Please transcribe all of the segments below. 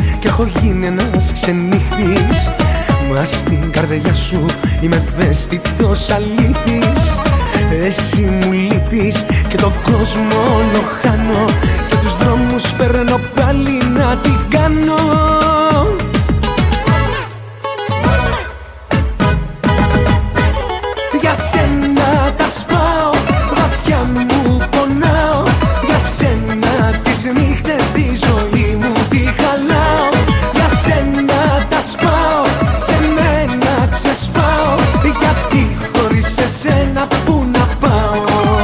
και έχω γίνει ένας ξενύχτης. Μα στην καρδιά σου είμαι ευαίσθητος αλήτης. Εσύ μου λείπεις και τον κόσμο όλο χάνω και τους δρόμους παίρνω πάλι να την κάνω. Για σένα τα σπάω, βαθιά μου πονάω. Για σένα τις νύχτες τη ζωή μου τη χαλάω. Για σένα τα σπάω, σε μένα ξεσπάω. Γιατί χωρίς εσένα που να πάω.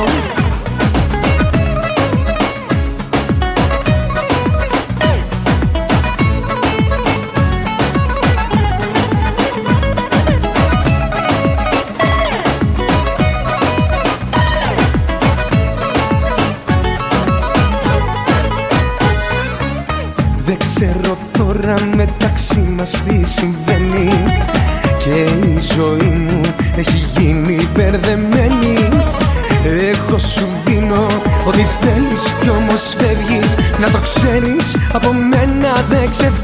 Δεν ξέρω τώρα μεταξύ μας τι συμβαίνει και η ζωή μου έχει γίνει μπερδεμένη. Εγώ σου δίνω ό,τι θέλεις κι όμως φεύγεις. Να το ξέρεις, από μένα δεν ξεφεύγεις.